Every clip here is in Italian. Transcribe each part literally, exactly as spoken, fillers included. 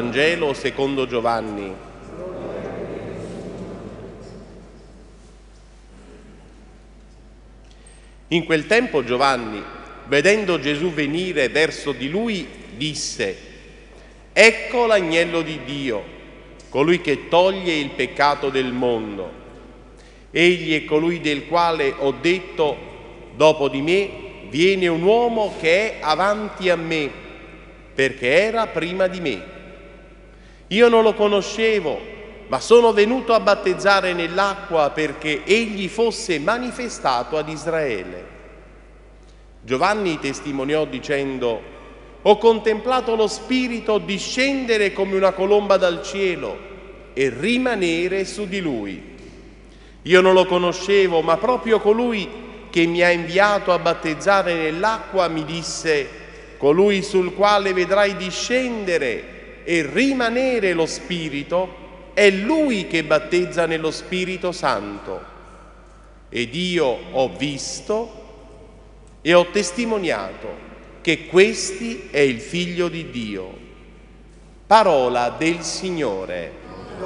Vangelo secondo Giovanni. In quel tempo Giovanni, vedendo Gesù venire verso di lui, disse: «Ecco l'agnello di Dio, colui che toglie il peccato del mondo. Egli è colui del quale ho detto: dopo di me viene un uomo che è avanti a me, perché era prima di me. Io non lo conoscevo, ma sono venuto a battezzare nell'acqua perché egli fosse manifestato ad Israele». Giovanni testimoniò dicendo: «Ho contemplato lo Spirito discendere come una colomba dal cielo e rimanere su di lui. Io non lo conoscevo, ma proprio colui che mi ha inviato a battezzare nell'acqua mi disse: colui sul quale vedrai discendere e rimanere lo Spirito è lui che battezza nello Spirito Santo. Ed io ho visto e ho testimoniato che questi è il Figlio di Dio». Parola del Signore.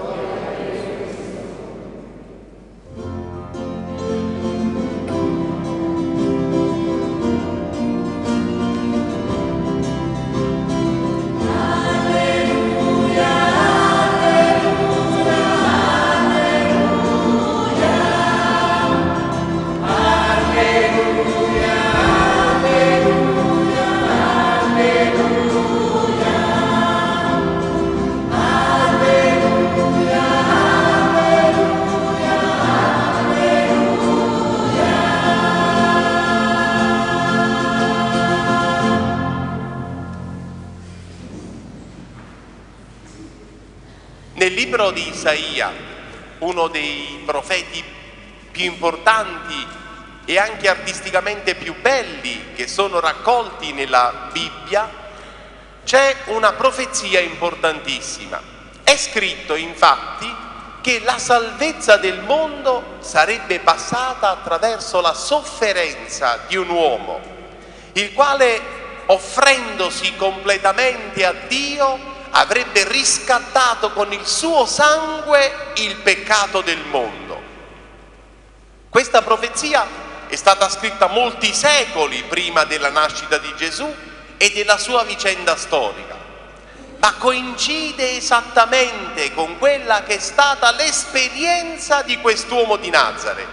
Nel libro di Isaia, uno dei profeti più importanti e anche artisticamente più belli che sono raccolti nella Bibbia, c'è una profezia importantissima. È scritto infatti che la salvezza del mondo sarebbe passata attraverso la sofferenza di un uomo, il quale, offrendosi completamente a Dio, avrebbe riscattato con il suo sangue il peccato del mondo. Questa profezia è stata scritta molti secoli prima della nascita di Gesù e della sua vicenda storica, ma coincide esattamente con quella che è stata l'esperienza di quest'uomo di Nazareth.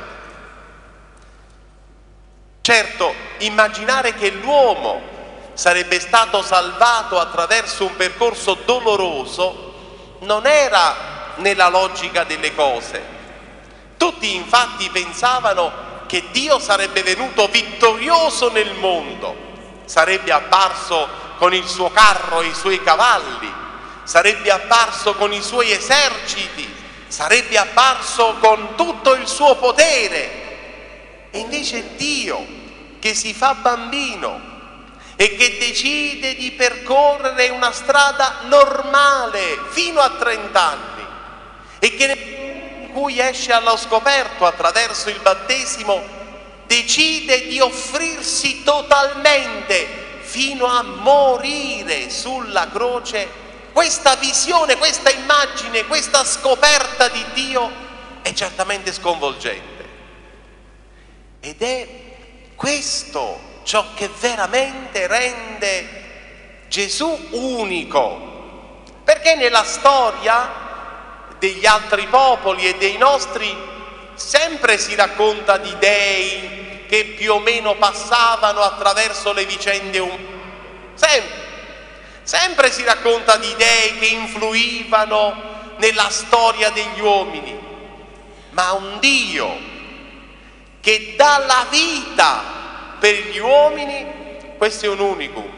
Certo, immaginare che l'uomo sarebbe stato salvato attraverso un percorso doloroso non era nella logica delle cose. Tutti infatti pensavano che Dio sarebbe venuto vittorioso nel mondo, sarebbe apparso con il suo carro e i suoi cavalli, sarebbe apparso con i suoi eserciti, sarebbe apparso con tutto il suo potere. E invece Dio, che si fa bambino e che decide di percorrere una strada normale fino a trent'anni e che in cui esce allo scoperto attraverso il battesimo, decide di offrirsi totalmente fino a morire sulla croce. Questa visione, questa immagine, questa scoperta di Dio è certamente sconvolgente. Ed è questo ciò che veramente rende Gesù unico, perché nella storia degli altri popoli e dei nostri sempre si racconta di dei che più o meno passavano attraverso le vicende umane, sempre, sempre si racconta di dei che influivano nella storia degli uomini, ma un Dio che dà la vita per gli uomini, questo è un unicum.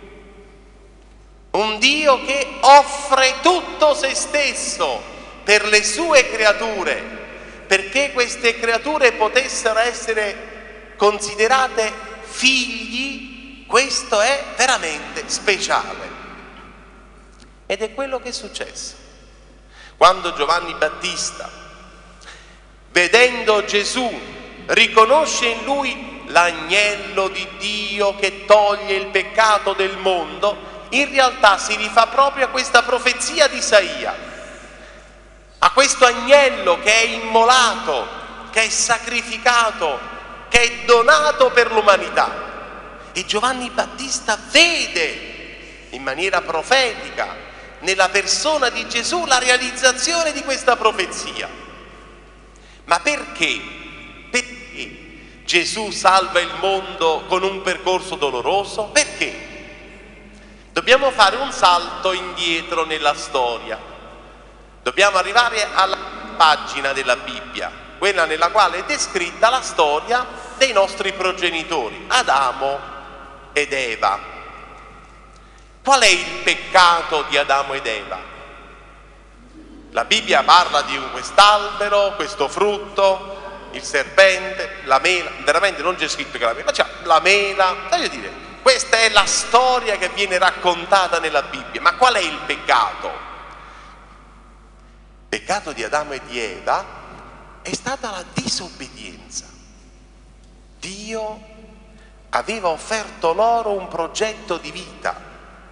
Un Dio che offre tutto se stesso per le sue creature, perché queste creature potessero essere considerate figli. Questo è veramente speciale. Ed è quello che è successo. Quando Giovanni Battista, vedendo Gesù, riconosce in lui l'agnello di Dio che toglie il peccato del mondo, in realtà si rifà proprio a questa profezia di Isaia, a questo agnello che è immolato, che è sacrificato, che è donato per l'umanità. E Giovanni Battista vede in maniera profetica, nella persona di Gesù, la realizzazione di questa profezia. Ma perché? Perché Gesù salva il mondo con un percorso doloroso? Perché? Dobbiamo fare un salto indietro nella storia. Dobbiamo arrivare alla pagina della Bibbia, quella nella quale è descritta la storia dei nostri progenitori, Adamo ed Eva. Qual è il peccato di Adamo ed Eva? La Bibbia parla di quest'albero, questo frutto, il serpente, la mela. Veramente non c'è scritto che la mela, ma c'è la mela. Voglio dire, questa è la storia che viene raccontata nella Bibbia. Ma qual è il peccato? Il peccato di Adamo e di Eva è stata la disobbedienza. Dio aveva offerto loro un progetto di vita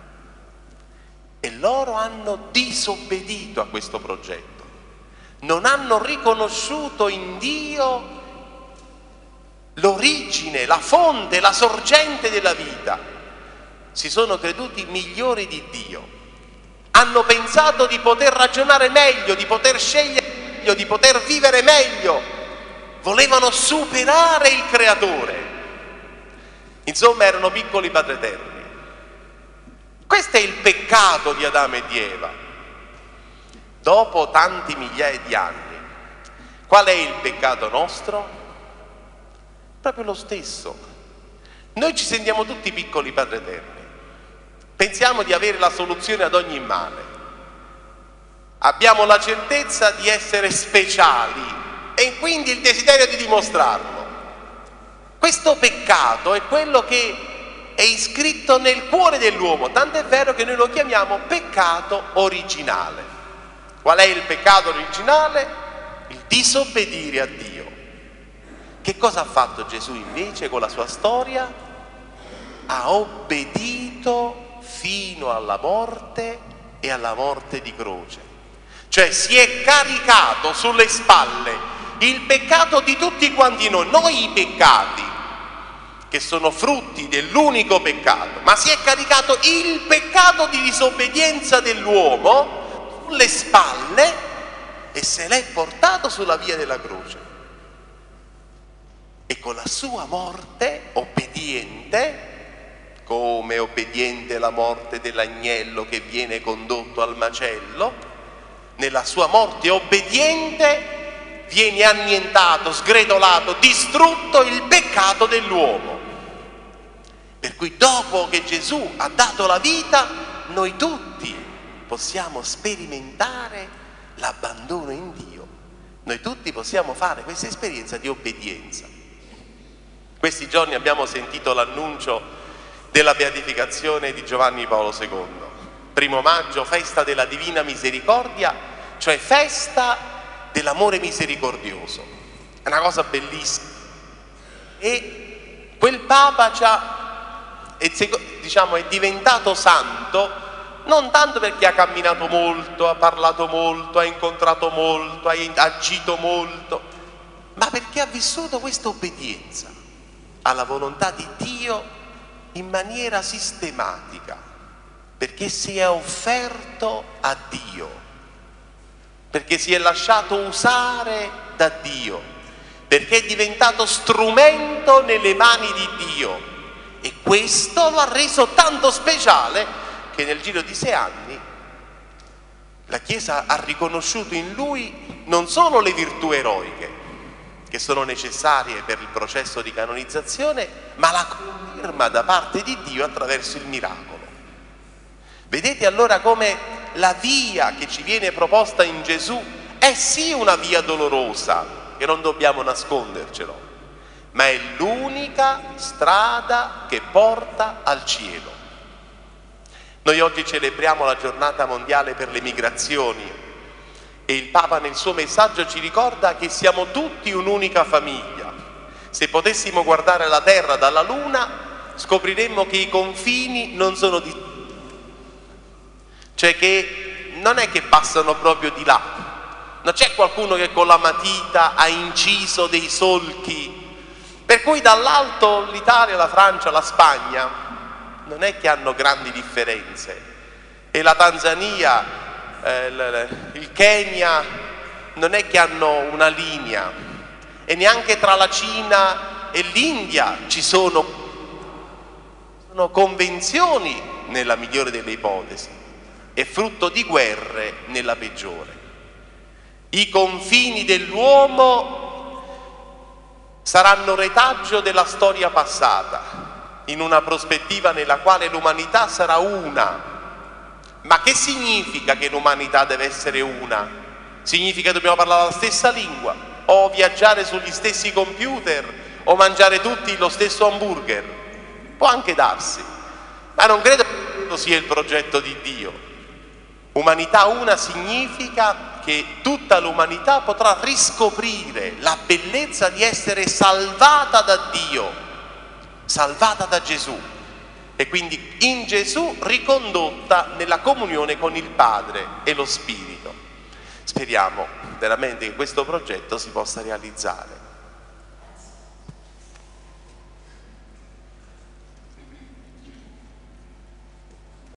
e loro hanno disobbedito a questo progetto. Non hanno riconosciuto in Dio l'origine, la fonte, la sorgente della vita. Si sono creduti migliori di Dio. Hanno pensato di poter ragionare meglio, di poter scegliere meglio, di poter vivere meglio. Volevano superare il Creatore. Insomma, erano piccoli padreterni. Questo è il peccato di Adamo e di Eva. Dopo tanti migliaia di anni, qual è il peccato nostro? Proprio lo stesso. Noi ci sentiamo tutti piccoli padreterni. Pensiamo di avere la soluzione ad ogni male. Abbiamo la certezza di essere speciali e quindi il desiderio di dimostrarlo. Questo peccato è quello che è iscritto nel cuore dell'uomo, tanto è vero che noi lo chiamiamo peccato originale. Qual è il peccato originale? Il disobbedire a Dio. Che cosa ha fatto Gesù invece con la sua storia? Ha obbedito fino alla morte e alla morte di croce. Cioè si è caricato sulle spalle il peccato di tutti quanti noi, noi i peccati, che sono frutti dell'unico peccato, ma si è caricato il peccato di disobbedienza dell'uomo sulle spalle e se l'è portato sulla via della croce. E con la sua morte obbediente, come obbediente la morte dell'agnello che viene condotto al macello, nella sua morte obbediente viene annientato, sgretolato, distrutto il peccato dell'uomo. Per cui dopo che Gesù ha dato la vita, noi tutti possiamo sperimentare l'abbandono in Dio. Noi tutti possiamo fare questa esperienza di obbedienza. Questi giorni abbiamo sentito l'annuncio della beatificazione di Giovanni Paolo secondo. Primo maggio, festa della Divina Misericordia, cioè festa dell'amore misericordioso. È una cosa bellissima. E quel Papa ci ha È, diciamo, è diventato santo non tanto perché ha camminato molto, ha parlato molto, ha incontrato molto, ha agito molto, ma perché ha vissuto questa obbedienza alla volontà di Dio in maniera sistematica, perché si è offerto a Dio, perché si è lasciato usare da Dio, perché è diventato strumento nelle mani di Dio. E questo lo ha reso tanto speciale che nel giro di sei anni la Chiesa ha riconosciuto in lui non solo le virtù eroiche che sono necessarie per il processo di canonizzazione, ma la conferma da parte di Dio attraverso il miracolo. Vedete allora come la via che ci viene proposta in Gesù è sì una via dolorosa, che non dobbiamo nascondercelo, ma è l'unica strada che porta al cielo. Noi oggi celebriamo la giornata mondiale per le migrazioni e il Papa nel suo messaggio ci ricorda che siamo tutti un'unica famiglia. Se potessimo guardare la Terra dalla Luna, scopriremmo che i confini non sono di... cioè che non è che passano proprio di là, non c'è qualcuno che con la matita ha inciso dei solchi, per cui dall'alto l'Italia, la Francia, la Spagna non è che hanno grandi differenze, e la Tanzania, eh, il Kenya non è che hanno una linea, e neanche tra la Cina e l'India ci sono, sono convenzioni nella migliore delle ipotesi e frutto di guerre nella peggiore. I confini dell'uomo saranno retaggio della storia passata, in una prospettiva nella quale l'umanità sarà una. Ma che significa che l'umanità deve essere una? Significa che dobbiamo parlare la stessa lingua, o viaggiare sugli stessi computer, o mangiare tutti lo stesso hamburger? Può anche darsi, ma non credo che questo sia il progetto di Dio. Umanità una significa che tutta l'umanità potrà riscoprire la bellezza di essere salvata da Dio, salvata da Gesù, e quindi in Gesù ricondotta nella comunione con il Padre e lo Spirito. Speriamo veramente che questo progetto si possa realizzare.